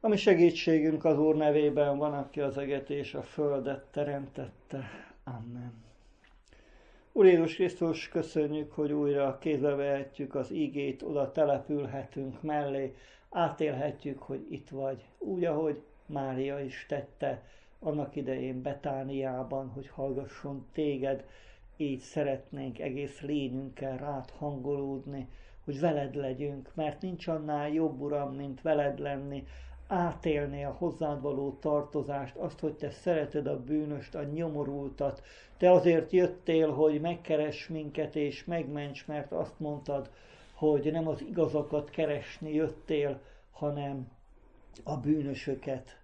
Ami segítségünk az Úr nevében van, aki az eget és a földet teremtette. Amen. Úr Jézus Krisztus, köszönjük, hogy újra kézbe vehetjük az igét, oda települhetünk mellé, átélhetjük, hogy itt vagy. Úgy, ahogy Mária is tette annak idején Betániában, hogy hallgasson téged, így szeretnénk egész lényünkkel rád hangolódni, hogy veled legyünk, mert nincs annál jobb, Uram, mint veled lenni, átélni a hozzád való tartozást, azt, hogy te szereted a bűnöst, a nyomorultat. Te azért jöttél, hogy megkeress minket és megments, mert azt mondtad, hogy nem az igazakat keresni jöttél, hanem a bűnösöket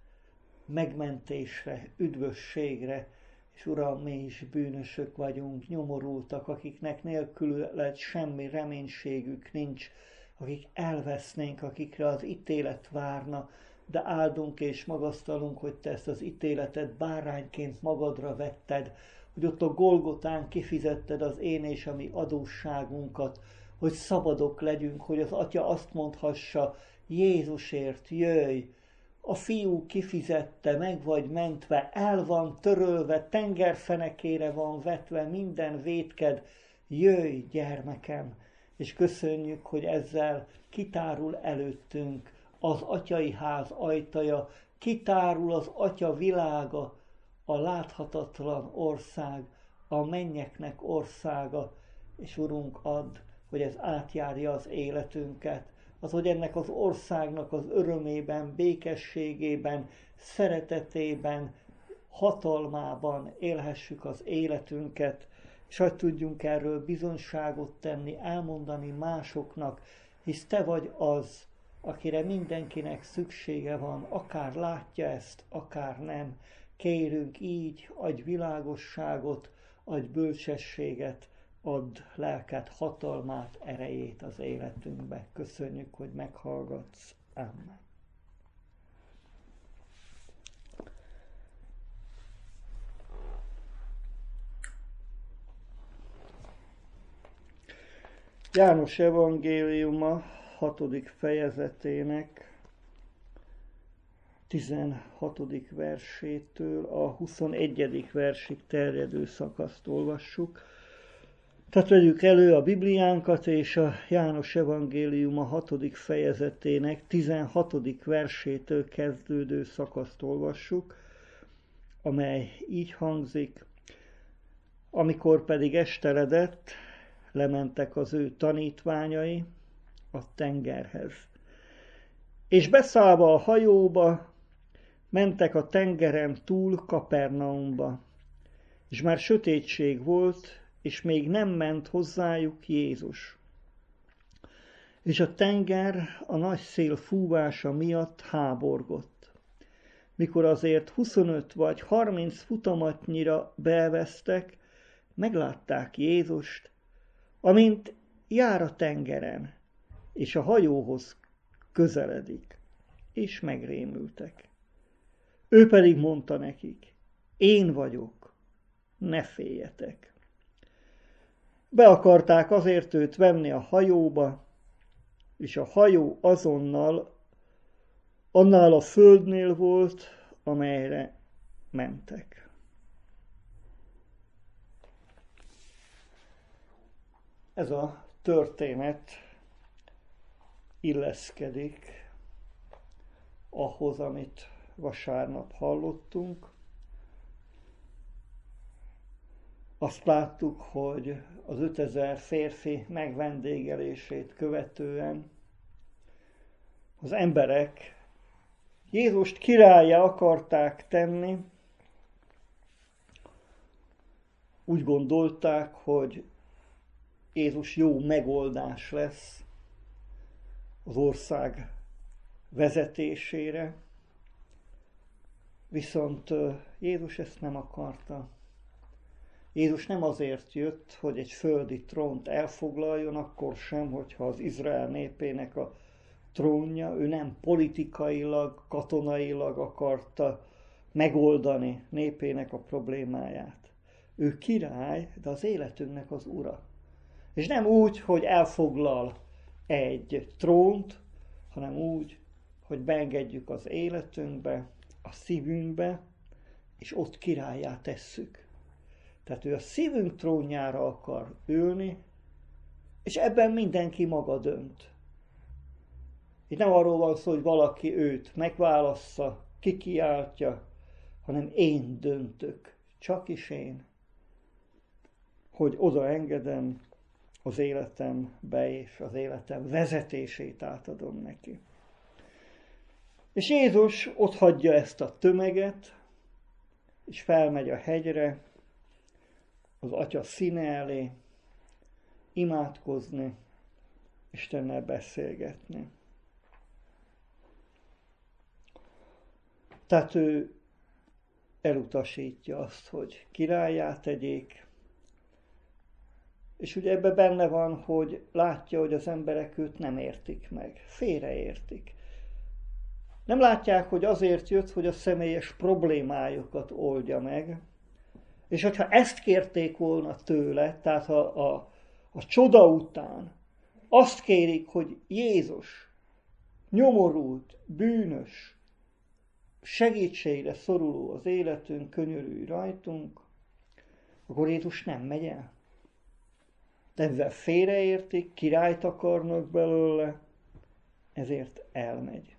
megmentésre, üdvösségre. És Uram, mi is bűnösök vagyunk, nyomorultak, akiknek nélküled semmi reménységük nincs, akik elvesznénk, akikre az ítélet várna, de áldunk és magasztalunk, hogy te ezt az ítéletet bárányként magadra vetted, hogy ott a Golgotán kifizetted az én és a mi adósságunkat, hogy szabadok legyünk, hogy az Atya azt mondhassa, Jézusért jöjj, a Fiú kifizette, meg vagy mentve, el van törölve, tengerfenekére van vetve minden vétked, jöjj gyermekem, és köszönjük, hogy ezzel kitárul előttünk az atyai ház ajtaja, kitárul az atya világa, a láthatatlan ország, a mennyeknek országa, és Urunk, add, hogy ez átjárja az életünket, az, hogy ennek az országnak az örömében, békességében, szeretetében, hatalmában élhessük az életünket, és hogy tudjunk erről bizonyságot tenni, elmondani másoknak, hisz te vagy az, akire mindenkinek szüksége van, akár látja ezt, akár nem. Kérünk így, adj világosságot, adj bölcsességet, add lelket, hatalmát, erejét az életünkbe. Köszönjük, hogy meghallgatsz. Amen. János evangéliuma 6. fejezetének 16. versétől a 21. versig terjedő szakaszt olvassuk. Tehát vegyük elő a Bibliánkat, és a János evangéliuma 6. fejezetének 16. versétől kezdődő szakaszt olvassuk, amely így hangzik: amikor pedig esteledett, lementek az ő tanítványai a tengerhez. És beszállva a hajóba, mentek a tengeren túl Kapernaumba. És már sötétség volt, és még nem ment hozzájuk Jézus. És a tenger a nagy szél fúvása miatt háborgott. Mikor azért 25 vagy 30 futamatnyira beveztek, meglátták Jézust, amint jár a tengeren, és a hajóhoz közeledik, és megrémültek. Ő pedig mondta nekik, én vagyok, ne féljetek. Be akarták azért őt venni a hajóba, és a hajó azonnal annál a földnél volt, amelyre mentek. Ez a történet illeszkedik ahhoz, amit vasárnap hallottunk. Azt láttuk, hogy az 5000 férfi megvendégelését követően az emberek Jézust királlyá akarták tenni, úgy gondolták, hogy Jézus jó megoldás lesz az ország vezetésére, viszont Jézus ezt nem akarta. Jézus nem azért jött, hogy egy földi trónt elfoglaljon, akkor sem, hogyha az Izrael népének a trónja, ő nem politikailag, katonailag akarta megoldani népének a problémáját. Ő király, de az életünknek az ura. És nem úgy, hogy elfoglal egy trónt, hanem úgy, hogy beengedjük az életünkbe, a szívünkbe, és ott királlyá tesszük. Tehát ő a szívünk trónjára akar ülni, és ebben mindenki maga dönt. Itt nem arról van szó, hogy valaki őt megválassza, kikiáltja, hanem én döntök, csak is én, hogy oda engedem az életembe, és az életem vezetését átadom neki. És Jézus ott hagyja ezt a tömeget, és felmegy a hegyre, az Atya színe elé, imádkozni, Istennel beszélgetni. Tehát ő elutasítja azt, hogy királlyá tegyék, és ugye ebben benne van, hogy látja, hogy az emberek őt nem értik meg, félreértik. Nem látják, hogy azért jött, hogy a személyes problémájukat oldja meg, és hogyha ezt kérték volna tőle, tehát a csoda után azt kérik, hogy Jézus nyomorult, bűnös, segítségre szoruló az életünk, könyörülj rajtunk, akkor Jézus nem megy el. De ezzel félreértik, királyt akarnak belőle, ezért elmegy.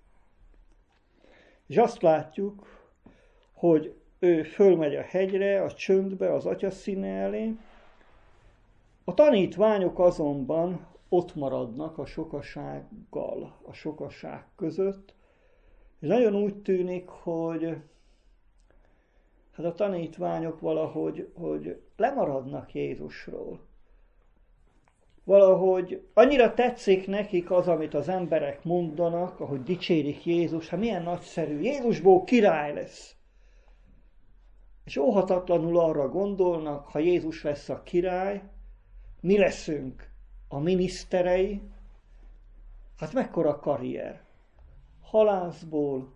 És azt látjuk, hogy ő fölmegy a hegyre, a csöndbe, az Atya színe elé. A tanítványok azonban ott maradnak a sokasággal, a sokaság között. És nagyon úgy tűnik, hogy hát a tanítványok valahogy lemaradnak Jézusról. Valahogy annyira tetszik nekik az, amit az emberek mondanak, ahogy dicsérik Jézus, hát milyen nagyszerű, Jézusból király lesz. És óhatatlanul arra gondolnak, ha Jézus lesz a király, mi leszünk a miniszterei, hát mekkora karrier. Halászból,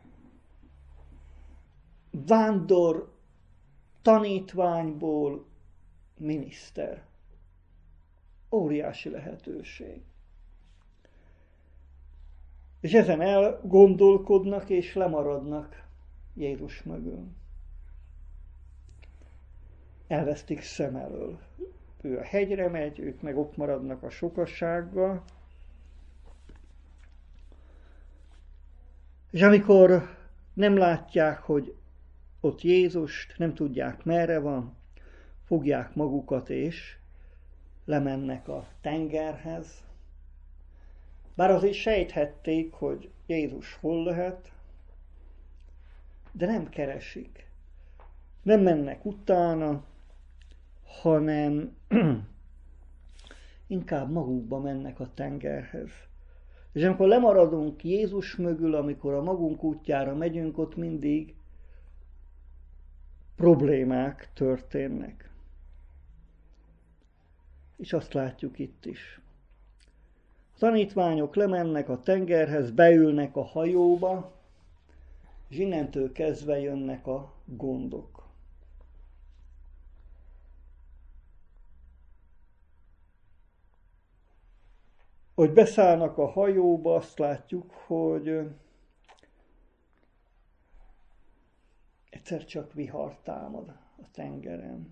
vándor, tanítványból, miniszter. Óriási lehetőség. És ezen elgondolkodnak és lemaradnak Jézus mögül. Elvesztik szem elől. Ő a hegyre megy, ők meg ott maradnak a sokassággal. És amikor nem látják, hogy ott Jézust, nem tudják merre van, fogják magukat és lemennek a tengerhez. Bár azért sejthették, hogy Jézus hol lehet, de nem keresik. Nem mennek utána, hanem inkább magukba mennek a tengerhez. És amikor lemaradunk Jézus mögül, amikor a magunk útjára megyünk, ott mindig problémák történnek. És azt látjuk itt is. A tanítványok lemennek a tengerhez, beülnek a hajóba, és innentől kezdve jönnek a gondok. Hogy beszállnak a hajóba, azt látjuk, hogy egyszer csak vihar támad a tengeren.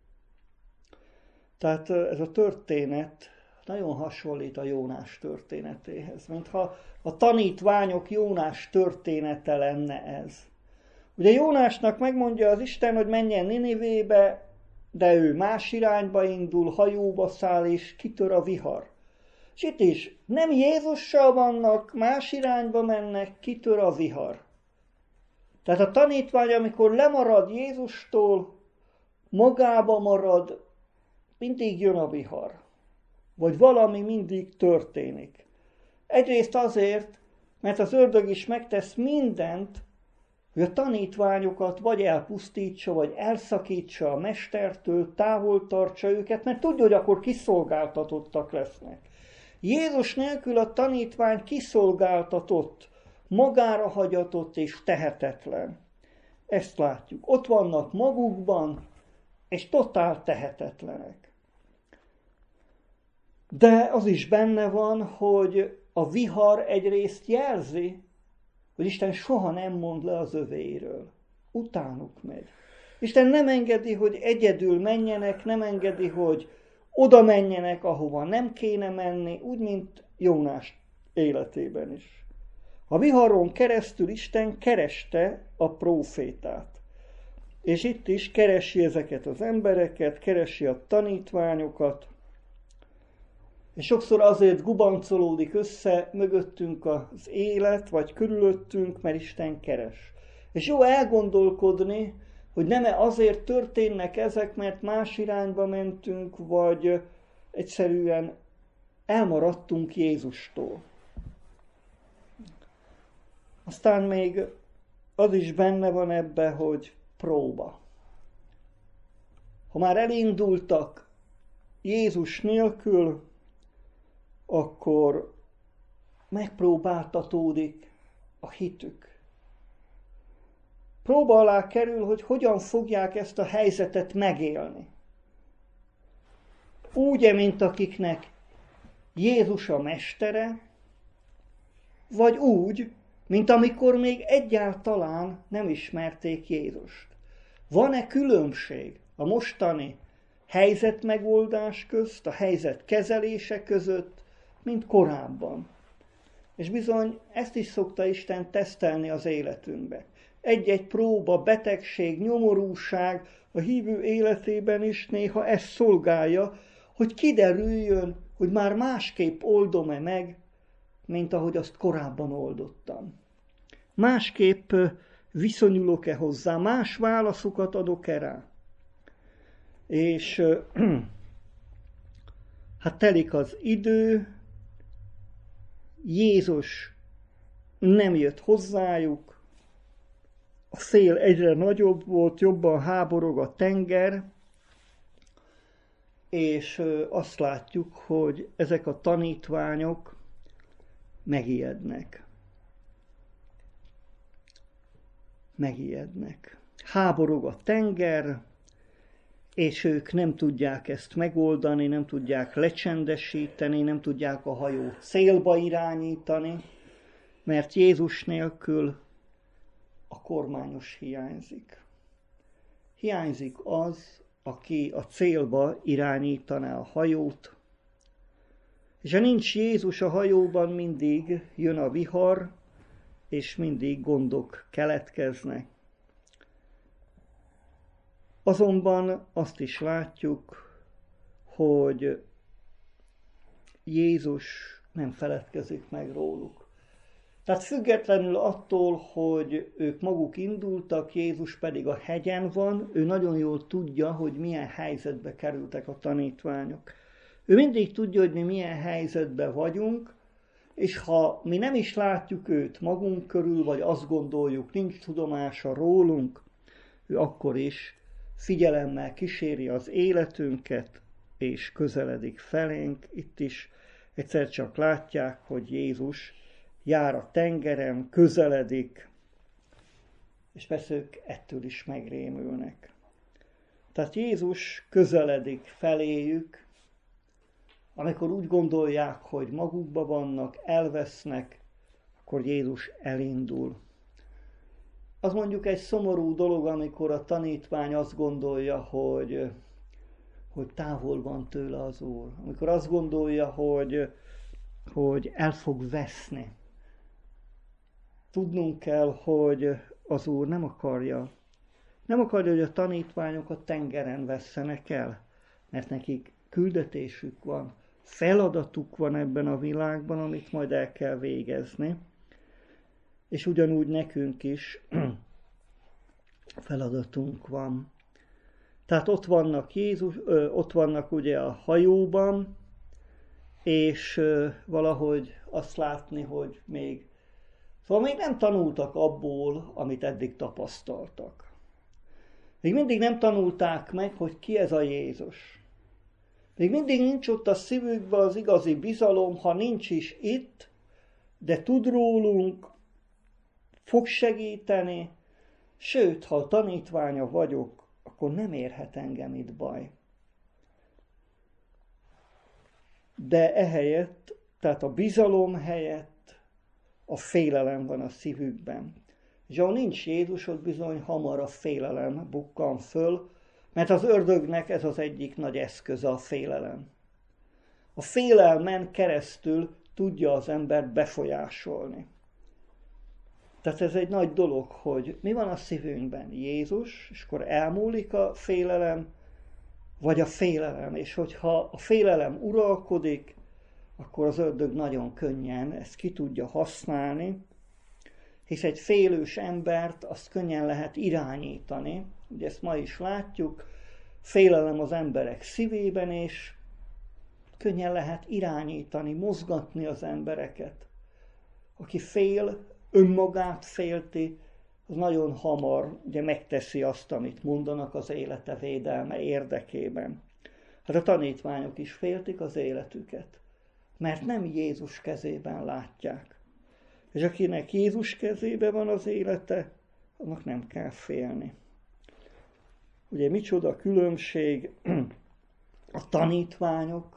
Tehát ez a történet nagyon hasonlít a Jónás történetéhez, mintha a tanítványok Jónás története lenne ez. Ugye Jónásnak megmondja az Isten, hogy menjen Ninivébe, de ő más irányba indul, hajóba száll, és kitör a vihar. És itt is nem Jézussal vannak, más irányba mennek, kitör a vihar. Tehát a tanítvány, amikor lemarad Jézustól, magába marad, mindig jön a vihar. Vagy valami mindig történik. Egyrészt azért, mert az ördög is megtesz mindent, hogy a tanítványokat vagy elpusztítsa, vagy elszakítsa a mestertől, távol tartsa őket, mert tudja, hogy akkor kiszolgáltatottak lesznek. Jézus nélkül a tanítvány kiszolgáltatott, magára hagyatott és tehetetlen. Ezt látjuk. Ott vannak magukban, és totál tehetetlenek. De az is benne van, hogy a vihar egyrészt jelzi, hogy Isten soha nem mond le az övéiről. Utánuk megy. Isten nem engedi, hogy egyedül menjenek, nem engedi, hogy oda menjenek, ahova nem kéne menni, úgy, mint Jónás életében is. A viharon keresztül Isten kereste a prófétát. És itt is keresi ezeket az embereket, keresi a tanítványokat, és sokszor azért gubancolódik össze mögöttünk az élet, vagy körülöttünk, mert Isten keres. És jó elgondolkodni, hogy nem-e azért történnek ezek, mert más irányba mentünk, vagy egyszerűen elmaradtunk Jézustól. Aztán még az is benne van ebbe, hogy próba. Ha már elindultak Jézus nélkül, akkor megpróbáltatódik a hitük. Próba alá kerül, hogy hogyan fogják ezt a helyzetet megélni. Úgy, mint akiknek Jézus a mestere, vagy úgy, mint amikor még egyáltalán nem ismerték Jézust. Van-e különbség a mostani helyzetmegoldás közt, a helyzet kezelése között, mint korábban? És bizony ezt is szokta Isten tesztelni az életünkbe. Egy-egy próba, betegség, nyomorúság a hívő életében is néha ezt szolgálja, hogy kiderüljön, hogy már másképp oldom-e meg, mint ahogy azt korábban oldottam. Másképp viszonyulok-e hozzá, más válaszokat adok-e rá. És hát telik az idő, Jézus nem jött hozzájuk, a szél egyre nagyobb volt, jobban háborog a tenger, és azt látjuk, hogy ezek a tanítványok megijednek. Háborog a tenger, és ők nem tudják ezt megoldani, nem tudják lecsendesíteni, nem tudják a hajót célba irányítani, mert Jézus nélkül a kormányos hiányzik. Hiányzik az, aki a célba irányítaná a hajót, és ha nincs Jézus a hajóban, mindig jön a vihar, és mindig gondok keletkeznek. Azonban azt is látjuk, hogy Jézus nem feledkezik meg róluk. Tehát függetlenül attól, hogy ők maguk indultak, Jézus pedig a hegyen van, ő nagyon jól tudja, hogy milyen helyzetbe kerültek a tanítványok. Ő mindig tudja, hogy mi milyen helyzetben vagyunk, és ha mi nem is látjuk őt magunk körül, vagy azt gondoljuk, nincs tudomása rólunk, ő akkor is figyelemmel kíséri az életünket, és közeledik felénk. Itt is egyszer csak látják, hogy Jézus jár a tengeren, közeledik, és persze ők ettől is megrémülnek. Tehát Jézus közeledik feléjük, amikor úgy gondolják, hogy magukba vannak, elvesznek, akkor Jézus elindul. Az mondjuk egy szomorú dolog, amikor a tanítvány azt gondolja, hogy távol van tőle az Úr. Amikor azt gondolja, hogy el fog veszni. Tudnunk kell, hogy az Úr nem akarja, hogy a tanítványok a tengeren vesszenek el, mert nekik küldetésük van, feladatuk van ebben a világban, amit majd el kell végezni. És ugyanúgy nekünk is feladatunk van. Tehát ott vannak ott vannak ugye a hajóban, és valahogy azt látni, hogy még nem tanultak abból, amit eddig tapasztaltak. Még mindig nem tanulták meg, hogy ki ez a Jézus. Még mindig nincs ott a szívükben az igazi bizalom, ha nincs is itt, de tud rólunk, fog segíteni, sőt, ha a tanítványa vagyok, akkor nem érhet engem itt baj. De ehelyett Tehát a bizalom helyett a félelem van a szívükben. És ahol nincs Jézus, ott bizony hamar a félelem bukkan föl, mert az ördögnek ez az egyik nagy eszköze, a félelem. A félelmen keresztül tudja az embert befolyásolni. Tehát ez egy nagy dolog, hogy mi van a szívünkben? Jézus, és akkor elmúlik a félelem, vagy a félelem. És hogyha a félelem uralkodik, akkor az ördög nagyon könnyen ezt ki tudja használni, hisz egy félős embert azt könnyen lehet irányítani. Ugye ezt ma is látjuk, félelem az emberek szívében, és könnyen lehet irányítani, mozgatni az embereket. Aki fél, önmagát félti, az nagyon hamar ugye megteszi azt, amit mondanak az élete védelme érdekében. Hát a tanítványok is féltik az életüket, mert nem Jézus kezében látják. És akinek Jézus kezében van az élete, annak nem kell félni. Ugye micsoda különbség, a tanítványokat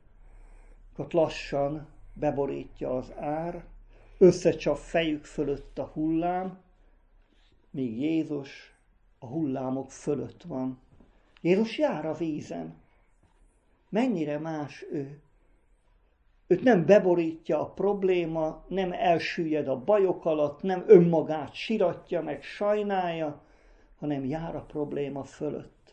lassan beborítja az ár, összecsap fejük fölött a hullám, míg Jézus a hullámok fölött van. Jézus jár a vízen. Mennyire más ő? Őt nem beborítja a probléma, nem elsüllyed a bajok alatt, nem önmagát siratja meg, sajnálja, hanem jár a probléma fölött.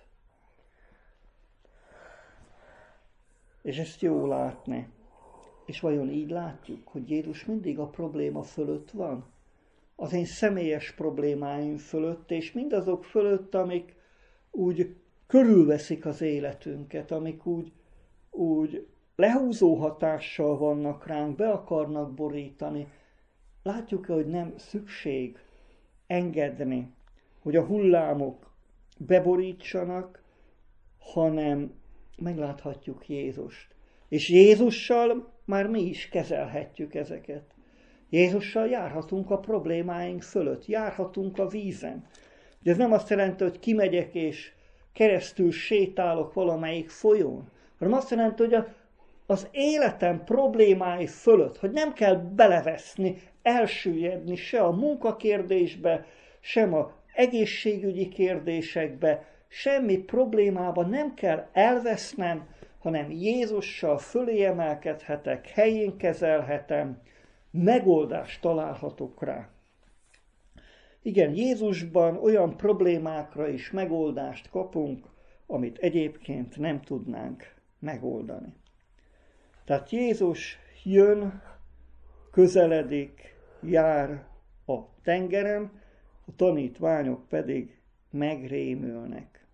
És ezt jó látni. És vajon így látjuk, hogy Jézus mindig a probléma fölött van? Az én személyes problémáim fölött, és mindazok fölött, amik úgy körülveszik az életünket, amik úgy lehúzó hatással vannak ránk, be akarnak borítani. Látjuk-e, hogy nem szükség engedni, hogy a hullámok beborítsanak, hanem megláthatjuk Jézust. És Jézussal már mi is kezelhetjük ezeket. Jézussal járhatunk a problémáink fölött, járhatunk a vízen. De ez nem azt jelenti, hogy kimegyek és keresztül sétálok valamelyik folyón, hanem azt jelenti, hogy az életem problémái fölött, hogy nem kell beleveszni, elsüllyedni se a munkakérdésbe, sem az egészségügyi kérdésekbe, semmi problémába nem kell elvesznem, hanem Jézussal fölé emelkedhetek, helyén kezelhetem, megoldást találhatok rá. Igen, Jézusban olyan problémákra is megoldást kapunk, amit egyébként nem tudnánk megoldani. Tehát Jézus jön, közeledik, jár a tengeren, a tanítványok pedig megrémülnek.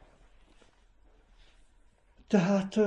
Tehát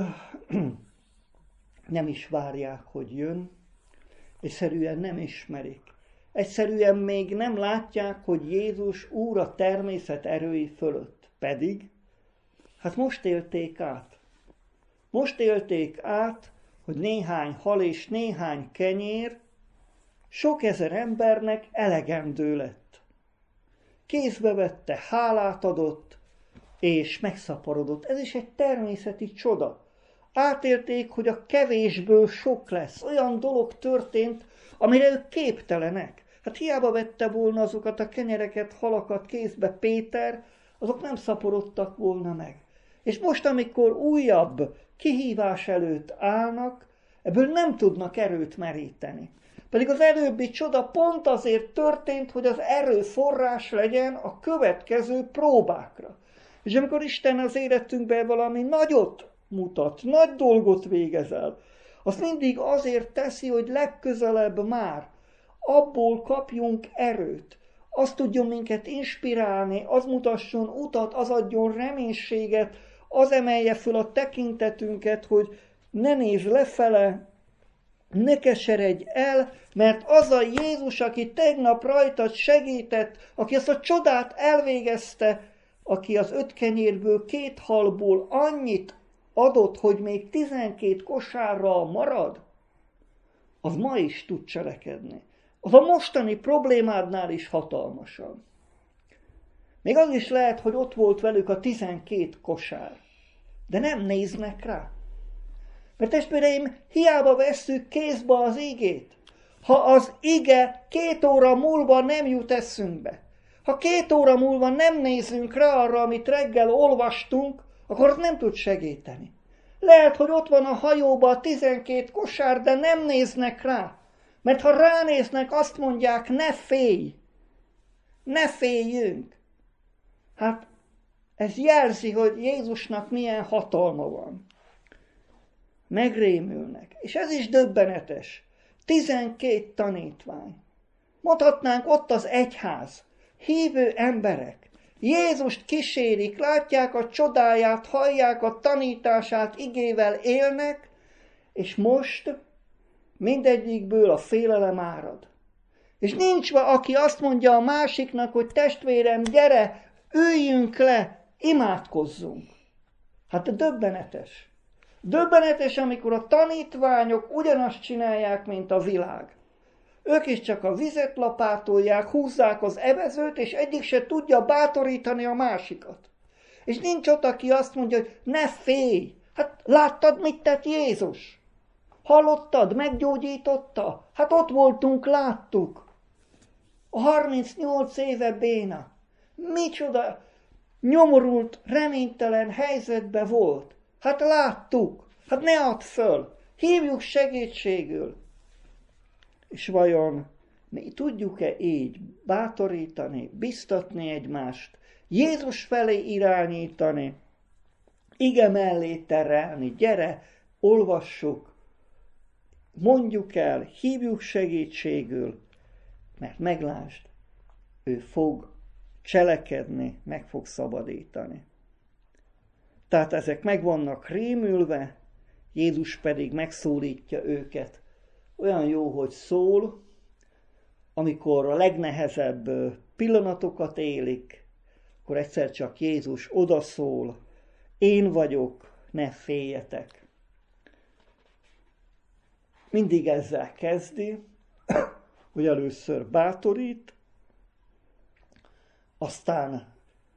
nem is várják, hogy jön, egyszerűen nem ismerik. Egyszerűen még nem látják, hogy Jézus Úr a természet erői fölött. Pedig, hát most élték át. Most élték át, hogy néhány hal és néhány kenyér sok ezer embernek elegendő lett. Kézbe vette, hálát adott, és megszaporodott. Ez is egy természeti csoda. Átélték, hogy a kevésből sok lesz. Olyan dolog történt, amire ők képtelenek. Hát hiába vette volna azokat a kenyereket, halakat kézbe Péter, azok nem szaporodtak volna meg. És most, amikor újabb kihívás előtt állnak, ebből nem tudnak erőt meríteni. Pedig az előbbi csoda pont azért történt, hogy az erő forrás legyen a következő próbákra. És amikor Isten az életünkben valami nagyot mutat, nagy dolgot végez el, azt mindig azért teszi, hogy legközelebb már abból kapjunk erőt. Az tudjon minket inspirálni, az mutasson utat, az adjon reménységet, az emelje föl a tekintetünket, hogy ne nézz lefele, ne keseredj el, mert az a Jézus, aki tegnap rajtad segített, aki azt a csodát elvégezte, aki az 5 kenyérből 2 halból annyit adott, hogy még 12 kosárral marad, az ma is tud cselekedni. Az a mostani problémádnál is hatalmasabb. Még az is lehet, hogy ott volt velük a 12 kosár, de nem néznek rá. Mert testvéreim, hiába vesszük kézbe az igét. Ha az ige 2 óra múlva nem jut eszünkbe, ha 2 óra múlva nem nézünk rá arra, amit reggel olvastunk, akkor az nem tud segíteni. Lehet, hogy ott van a hajóban a 12 kosár, de nem néznek rá. Mert ha ránéznek, azt mondják, ne félj, ne féljünk. Hát ez jelzi, hogy Jézusnak milyen hatalma van. Megrémülnek. És ez is döbbenetes. 12 tanítvány. Mondhatnánk ott az egyház. Hívő emberek. Jézust kísérik, látják a csodáját, hallják a tanítását, igével élnek, és most mindegyikből a félelem árad. És nincs aki azt mondja a másiknak, hogy testvérem, gyere, üljünk le, imádkozzunk. Hát döbbenetes. Döbbenetes, amikor a tanítványok ugyanazt csinálják, mint a világ. Ők is csak a vizet lapátolják, húzzák az evezőt, és egyik se tudja bátorítani a másikat. És nincs ott, aki azt mondja, hogy ne félj. Hát láttad, mit tett Jézus? Hallottad, meggyógyította? Hát ott voltunk, láttuk. A 38 éve béna. Micsoda nyomorult, reménytelen helyzetben volt. Hát láttuk. Hát ne add föl. Hívjuk segítségül. És vajon mi tudjuk-e így bátorítani, biztatni egymást, Jézus felé irányítani, ige mellé terelni, gyere, olvassuk, mondjuk el, hívjuk segítségül, mert meglásd, ő fog cselekedni, meg fog szabadítani. Tehát ezek meg vannak rémülve, Jézus pedig megszólítja őket. Olyan jó, hogy szól, amikor a legnehezebb pillanatokat élik, akkor egyszer csak Jézus odaszól, én vagyok, ne féljetek. Mindig ezzel kezdi, hogy először bátorít, aztán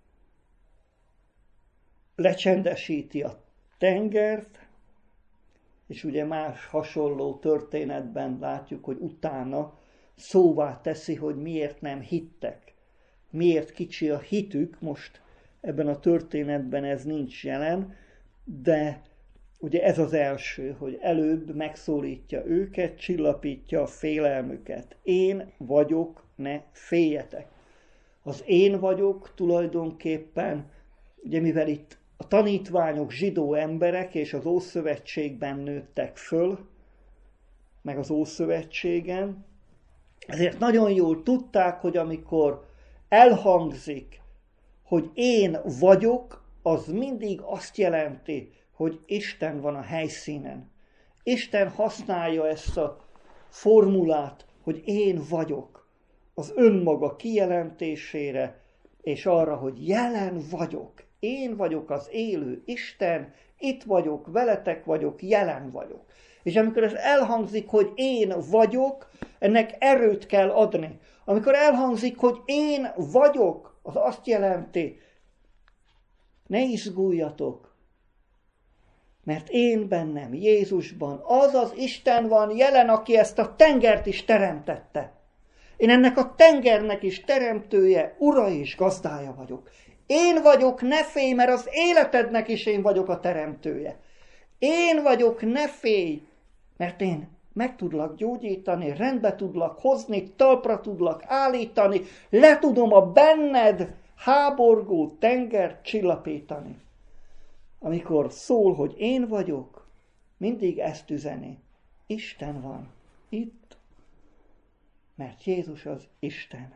lecsendesíti a tengert, és ugye más hasonló történetben látjuk, hogy utána szóvá teszi, hogy miért nem hittek. Miért kicsi a hitük, most ebben a történetben ez nincs jelen, de ugye ez az első, hogy előbb megszólítja őket, csillapítja a félelmüket. Én vagyok, ne féljetek. Az én vagyok tulajdonképpen, ugye mivel itt a tanítványok zsidó emberek és az Ószövetségben nőttek föl, meg az Ószövetségen, ezért nagyon jól tudták, hogy amikor elhangzik, hogy én vagyok, az mindig azt jelenti, hogy Isten van a helyszínen. Isten használja ezt a formulát, hogy én vagyok, az önmaga kijelentésére, és arra, hogy jelen vagyok. Én vagyok az élő Isten, itt vagyok, veletek vagyok, jelen vagyok. És amikor ez elhangzik, hogy én vagyok, ennek erőt kell adni. Amikor elhangzik, hogy én vagyok, az azt jelenti, ne izguljatok, mert én bennem, Jézusban, az az Isten van jelen, aki ezt a tengert is teremtette. Én ennek a tengernek is teremtője, ura és gazdája vagyok. Én vagyok, ne félj, mert az életednek is én vagyok a teremtője. Én vagyok, ne félj, mert én meg tudlak gyógyítani, rendbe tudlak hozni, talpra tudlak állítani, le tudom a benned háborgó tengert csillapítani. Amikor szól, hogy én vagyok, mindig ezt üzeni. Isten van itt, mert Jézus az Isten.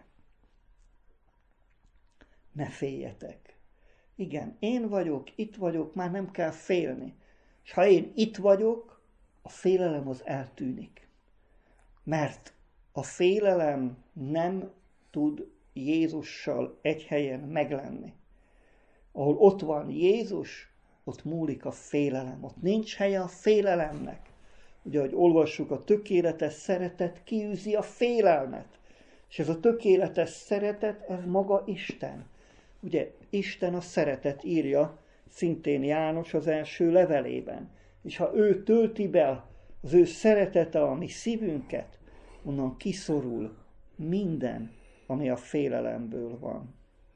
Ne féljetek. Igen, én vagyok, itt vagyok, már nem kell félni. És ha én itt vagyok, a félelem az eltűnik. Mert a félelem nem tud Jézussal egy helyen meglenni. Ahol ott van Jézus, ott múlik a félelem. Ott nincs helye a félelemnek. Ugye, ahogy olvassuk, a tökéletes szeretet kiűzi a félelmet. És ez a tökéletes szeretet, ez maga Isten. Ugye Isten a szeretet írja szintén János az első levelében. És ha ő tölti be az ő szeretete a mi szívünket, onnan kiszorul minden, ami a félelemből van.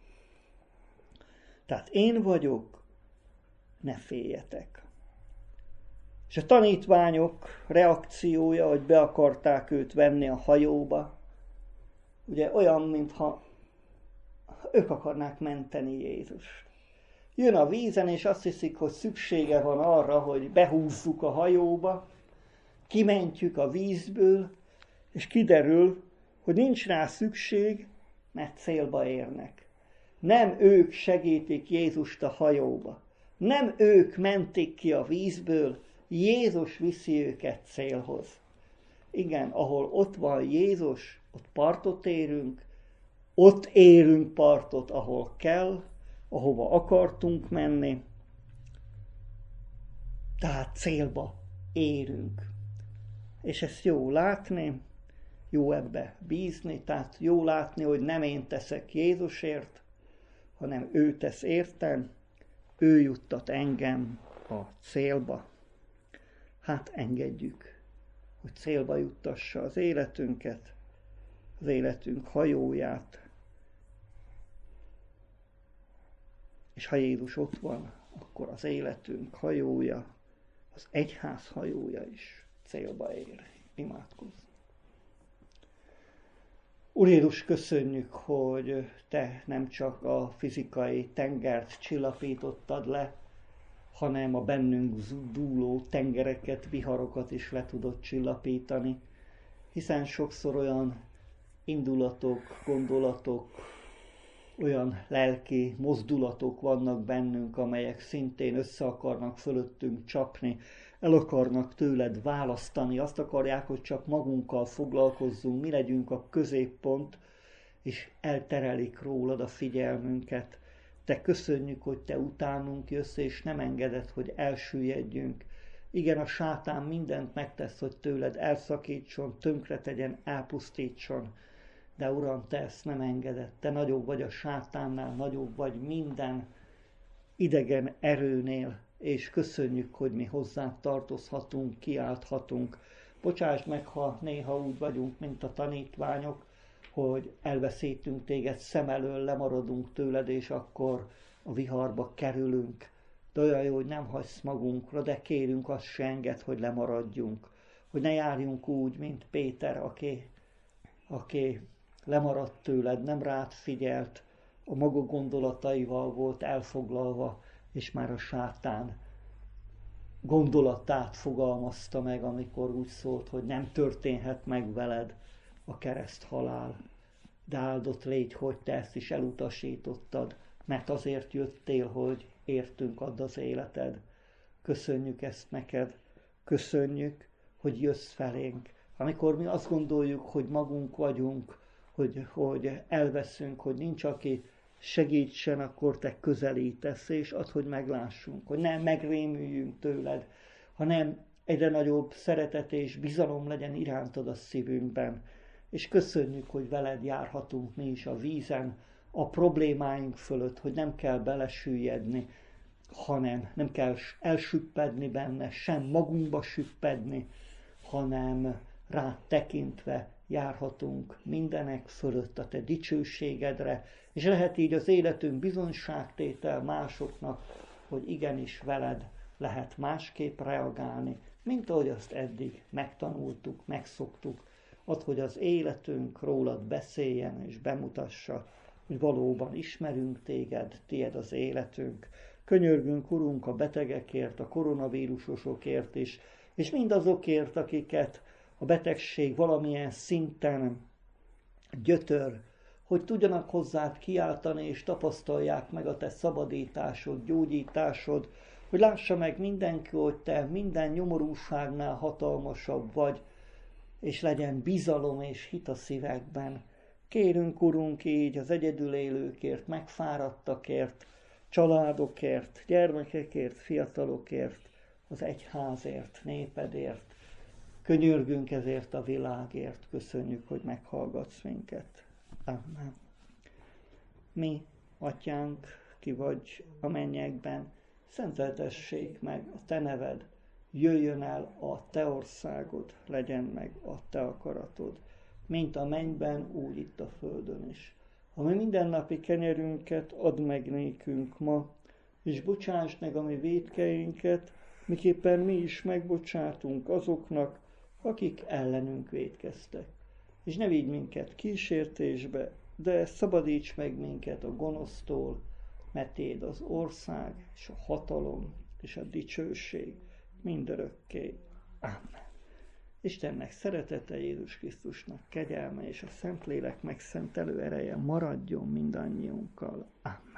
Tehát én vagyok, ne féljetek. És a tanítványok reakciója, hogy be akarták őt venni a hajóba, ugye olyan, mintha ők akarnák menteni Jézust. Jön a vízen, és azt hiszik, hogy szüksége van arra, hogy behúzzuk a hajóba, kimentjük a vízből, és kiderül, hogy nincs rá szükség, mert célba érnek. Nem ők segítik Jézust a hajóba. Nem ők mentik ki a vízből, Jézus viszi őket célhoz. Igen, ahol ott van Jézus, ott partot érünk, ott érünk partot, ahol kell, ahova akartunk menni. Tehát célba érünk. És ezt jó látni, jó ebbe bízni, tehát jó látni, hogy nem én teszek Jézusért, hanem ő tesz értem, ő juttat engem a célba. Hát engedjük, hogy célba juttassa az életünket, az életünk hajóját. És ha Jézus ott van, akkor az életünk hajója, az egyház hajója is célba ér. Imádkozz! Úr Jézus, köszönjük, hogy Te nem csak a fizikai tengert csillapítottad le, hanem a bennünk dúló tengereket, viharokat is le tudod csillapítani, hiszen sokszor olyan indulatok, gondolatok, olyan lelki mozdulatok vannak bennünk, amelyek szintén össze akarnak fölöttünk csapni, el akarnak tőled választani, azt akarják, hogy csak magunkkal foglalkozzunk, mi legyünk a középpont, és elterelik rólad a figyelmünket. Te köszönjük, hogy te utánunk jössz, és nem engeded, hogy elsüllyedjünk. Igen, a sátán mindent megtesz, hogy tőled elszakítson, tönkretegyen, elpusztítson. De Uram, te ezt nem engeded. Te nagyobb vagy a sátánnál, nagyobb vagy minden idegen erőnél, és köszönjük, hogy mi hozzánk tartozhatunk, kiálthatunk. Bocsáss meg, ha néha úgy vagyunk, mint a tanítványok, hogy elveszítünk téged szem elől, lemaradunk tőled, és akkor a viharba kerülünk. De olyan jó, hogy nem hagysz magunkra, de kérünk, azt se enged, hogy lemaradjunk. Hogy ne járjunk úgy, mint Péter, aki lemaradt tőled, nem rád figyelt, a maga gondolataival volt elfoglalva, és már a sátán gondolatát fogalmazta meg, amikor úgy szólt, hogy nem történhet meg veled a kereszthalál. De áldott légy, hogy te ezt is elutasítottad, mert azért jöttél, hogy értünk add az életed. Köszönjük ezt neked, köszönjük, hogy jössz felénk. Amikor mi azt gondoljuk, hogy magunk vagyunk, hogy elveszünk, hogy nincs, aki segítsen, akkor te közelítesz, és add, hogy meglássunk, hogy nem megrémüljünk tőled, hanem egyre nagyobb szeretet és bizalom legyen irántad a szívünkben. És köszönjük, hogy veled járhatunk mi is a vízen, a problémáink fölött, hogy nem kell belesüllyedni, hanem nem kell elsüppedni benne, sem magunkba süppedni, hanem rád tekintve járhatunk mindenek fölött a te dicsőségedre, és lehet így az életünk bizonyságtétel másoknak, hogy igenis veled lehet másképp reagálni, mint ahogy azt eddig megtanultuk, megszoktuk. Add, hogy az életünk rólad beszéljen és bemutassa, hogy valóban ismerünk téged, tied az életünk. Könyörgünk, Urunk, a betegekért, a koronavírusosokért is, és mindazokért, akiket a betegség valamilyen szinten gyötör, hogy tudjanak hozzád kiáltani, és tapasztalják meg a te szabadításod, gyógyításod, hogy lássa meg mindenki, hogy te minden nyomorúságnál hatalmasabb vagy, és legyen bizalom és hit a szívekben. Kérünk, Urunk, így az egyedül élőkért, megfáradtakért, családokért, gyermekekért, fiatalokért, az egyházért, népedért. Könyörgünk ezért a világért, köszönjük, hogy meghallgatsz minket. Amen. Mi, Atyánk, ki vagy a mennyekben, szenteltessék meg a te neved, jöjjön el a te országod, legyen meg a te akaratod, mint a mennyben, úgy itt a földön is. A mi mindennapi kenyerünket add meg nékünk ma, és bocsásd meg a mi vétkeinket, miképpen mi is megbocsátunk azoknak, akik ellenünk vétkeztek. És ne vigy minket kísértésbe, de szabadíts meg minket a gonosztól, mert Téd az ország, és a hatalom, és a dicsőség mindörökké. Amen. Istennek szeretete, Jézus Krisztusnak kegyelme és a Szentlélek megszentelő ereje maradjon mindannyiunkkal. Amen.